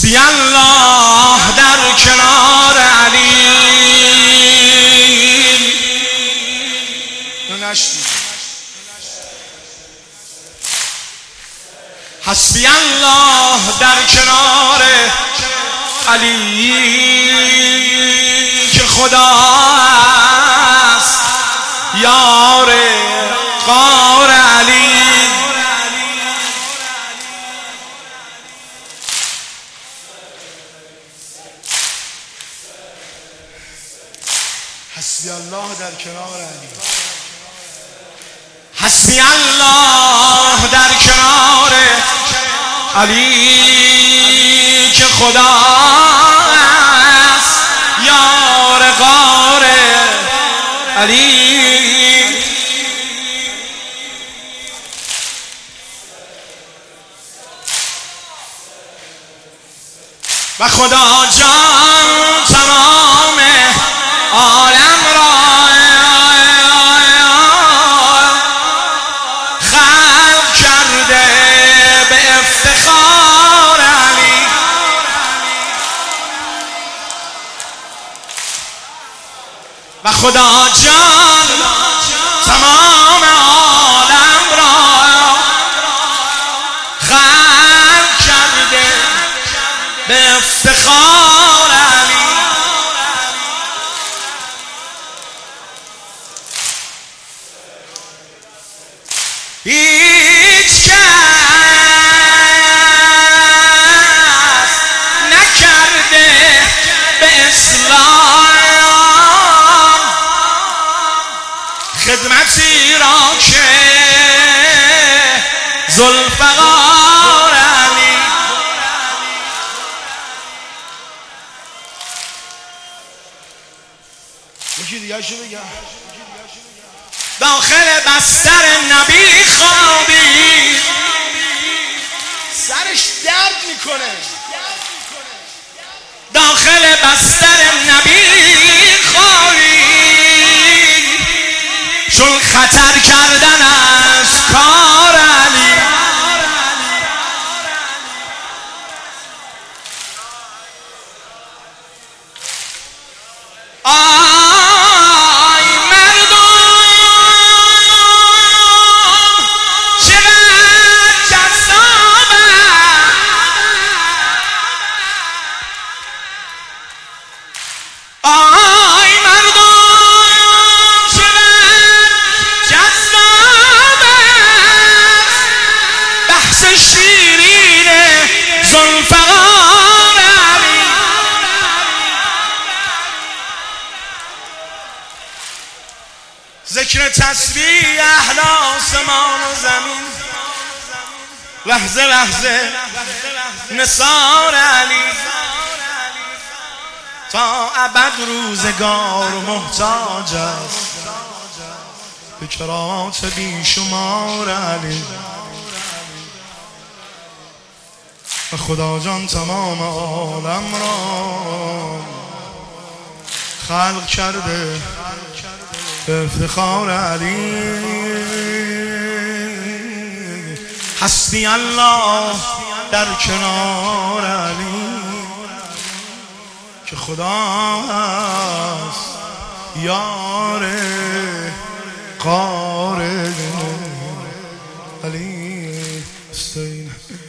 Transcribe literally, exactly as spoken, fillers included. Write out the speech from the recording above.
حسبی الله در کنار علی. حسبی الله در کنار علی که خدا است یار غار علی. حسبی الله در کنار علی. حسبی الله در کنار علی که خدا است یار غار علی. و خدا جان تمام عالم را خلق کرده به افتخار علی. و خدا جان تمام عالم را خلق کرده به افتخار علی. هیچ کس نکرده به اسلام خدمتی را که ذوالفقار علی. یکی دیگه شو بگم. داخل بستر نبی خوابی سرش درد میکنه. داخل بستر نبی خوابی چون خطر کردن از کار علی. آی مردم چقدر جذاب است بحث شیرین ذوالفقار علی. ذکر تسبیح اهل آسمان و زمین لحظه لحظه نثار علی. تا ابد روزگار محتاج است به کرامات بیشمار علی. و خدا جان تمام عالم را خلق کرده به افتخار علی. حسبی الله در کنار علی که خدا است یار غار علی.